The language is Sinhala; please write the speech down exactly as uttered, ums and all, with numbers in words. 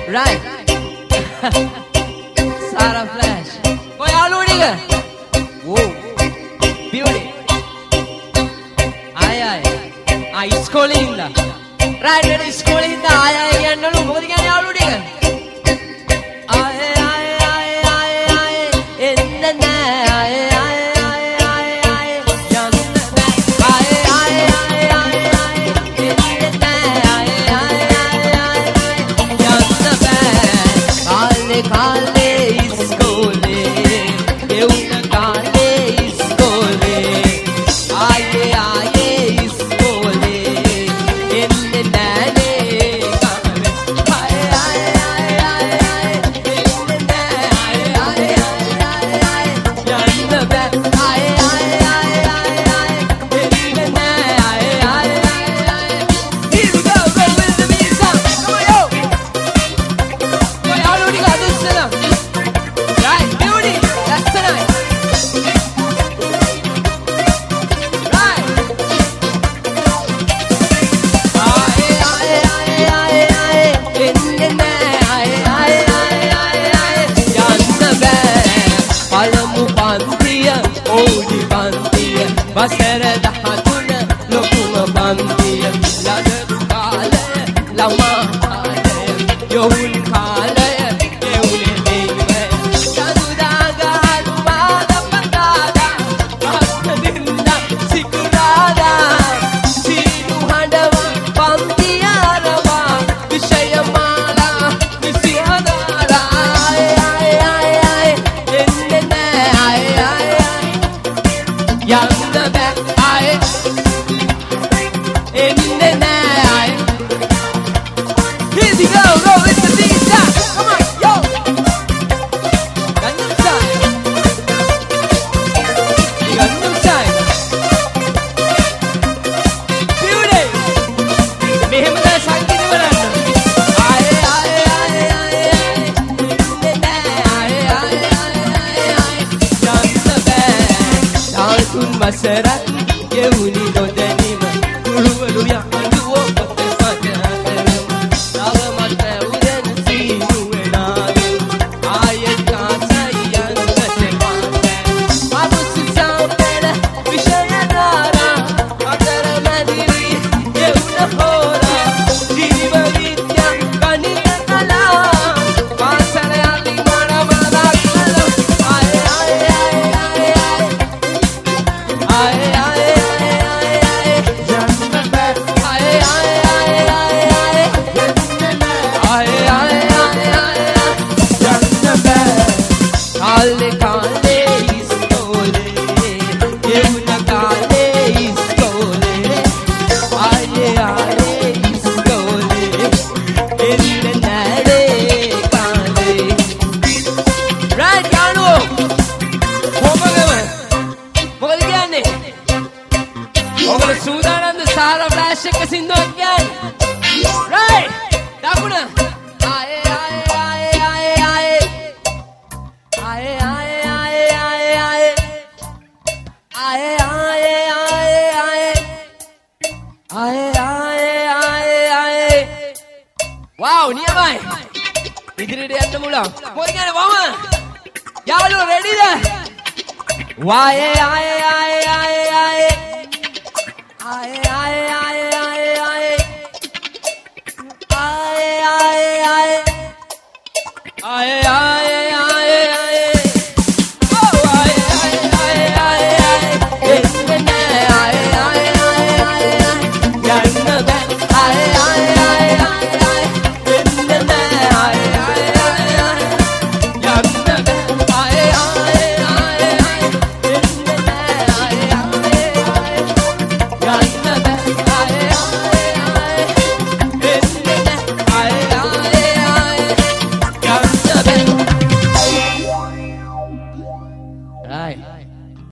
Right. Sara Flash. Koi යාළුවෝ ටික? Whoa. Beauty. ආය ආය. ආ ඉස්කෝලේ ඉඳලා. Right නේද ඉස්කෝලේ ඉඳලා ආය ආය කියන්නලු මොකද කියන්නේ යාළුවෝ ටික? ආය ආය ආය ආය ආය එන්න නෑ ආය ආය ආය ආය ආය යන්න නෑ ආය ආය ආය ආය ආය එන්න නෑ ආය ආය ආය ආය යන්න බෑ කාලේ කාලේ ඉස්කෝලේ එවුන කාලේ ඉස්කෝලේ ආයේ ආයේ ඉස්කෝලේ එන්න නෑනේ කාලේ ආය ආය ආය ආය ආය එන්න නෑ ආය ආය ආය ආය යන්න බෑ ආය ආය ආය ආය ආය එන්න නෑ ආය ආය ආය ආය here we go roll with the music come on yo Koi යාළුවෝ ටික අදිස්සලා right beauty that's tonight right ආයේ ආයේ ආයේ ආයේ ආයේ එන්නේ නෑ ආයේ ආයේ ආයේ ආයේ යන්න බෑ පළමු පන්තිය ඕඩි පන්තිය වසර දහතුන ලොකුම පන්තිය ලදරු කාලය ළමා කාලය යොවුන් කාලය එවුනේ දෙයිවය සඳුදා ගාලුවාද පතාදා පස්කදින්දා සිකුරාදා සීනු හඬවා පන්තිය අරවා විෂයමාලා විසිහදාලා ආයේ ආයේ ආයේ ආයේ එන්නේ නෑ ආයේ ආයේ ආයේ යන්න බෑ ආයේ එන්නේ නෑ ආයේ Here we go, roll with the beat down. Come on, yo. Gangnam Style. Gangnam Style. Beauty. මෙහෙම තමයි සංගීත බලන්න. ආයේ ආයේ ආයේ ආයේ එන්නේ නෑ ආයේ ආයේ ආයේ ආයේ යන්න බෑ. තාතුන් වසරක් ගෙවුනි නොදැනීම කුළුවලු යහඬුවෝ පොත සජන නව මත උදෙන සීනු වෙනාගේ ආයෙත් කාසයි යන්නට පාතේ අබුසු සම්පෙල විෂයදාරා අතර මැදිවි යවුන හෝරා ජීව විද්‍යා ගණිත කලා පාසල යලි මන මදක් කළා ආයේ ආයේ ආයේ ආයේ ආයේ ආයේ ආයේ ආයේ යන්න බෑ ආයේ ආයේ ආයේ ආයේ ආයේ ආයේ ආයේ ආයේ ආයේ යන්න බෑ කාලේ කාලේ ඉස්කෝලේ යවුන කාලේ ඉස්කෝලේ ආයේ ආයේ ඉස්කෝලේ එන්න නෑනේ කාලේ right යාළුවෝ කොහමද මොකද කියන්නේ ඔයගොල්ලෝ සූදානම්ද සාරා ෆ්ලෑෂ් එක සින්දුවක් කියන්නේ right දකුණ ආයේ ආයේ ආයේ ආයේ ආයේ ආයේ ආයේ ආයේ ආයේ ආයේ ආයේ ආයේ ආයේ ආයේ ආයේ ආයේ ආයේ wow නියමයි ඉදිරියට යන්න මුලා මොකද කියන්නේ වම යාළුවෝ රෙඩිද වායේ ආයේ ආයේ ආයේ ආයේ ආයේ ආයේ